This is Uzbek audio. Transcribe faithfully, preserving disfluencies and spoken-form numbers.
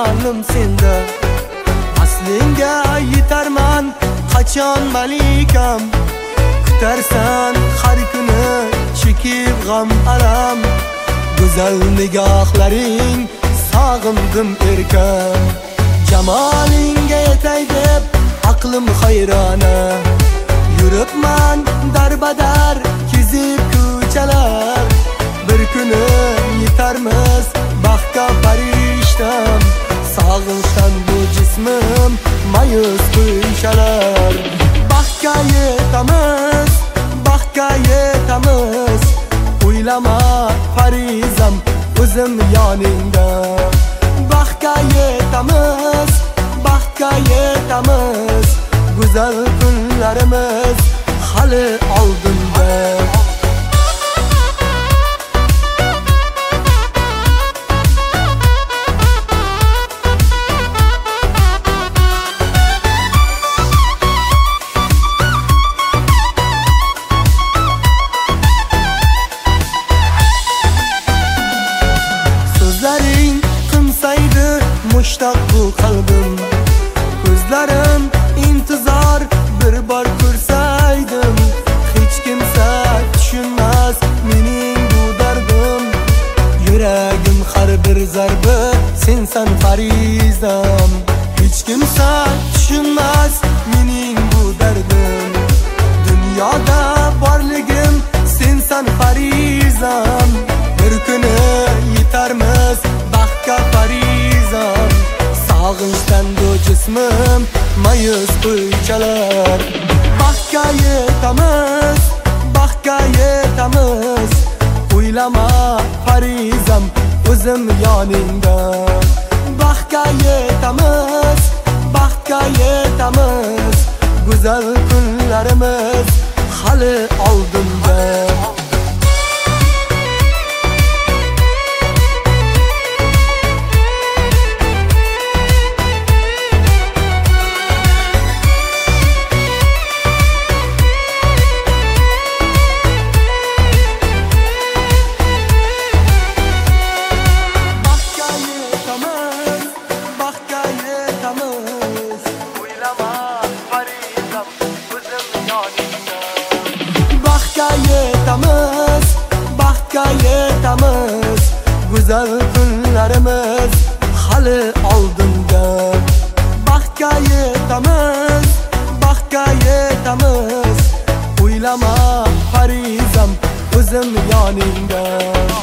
jonim senda. Aslinga yetarman qachon malikam, kutarsan har kuni chekib g'am alam. Go'zal nigohlaring sog'indim erkan, jamolingga yetay deb aqlim hayrona. Yuribman darbadar kezib ko'chalar, bir kuni yetarmiz baxtga farishtam. Sog'inchdan bu jismim mayus qo'yshalar. Baxtga yetamiz, baxtga yetamiz, o'ylama farizam o'zim yoningda. Baxtga yetamiz, baxtga yetamiz, go'zal kunlarimiz hali oldinda. So'zlaring qimsaydi mushtaq bu qalbim, ko'zlarim intizor bir bor ko'rsaydim. Hech kimsa tushunmas mening bu dardim, yuragim har bir zarbi sensan farizam. Hech kimsa tushunmas mening bu dardim, dunyoda borligim sensan farizam. Bir kuni yetarmiz baxtga farizam, sog'inchdan bu jismim mayus qo'ychalar. Baxtga yetamiz, baxtga yetamiz, o'ylama farizam o'zim yoningda. Baxtga yetamiz, baxtga yetamiz, go'zal kunlarimiz hali oldinda. Baxtga yetamiz, baxtga yetamiz, go'zal kunlarimiz hali oldinda. Baxtga yetamiz, baxtga yetamiz, o'ylama farizam o'zim yoningda.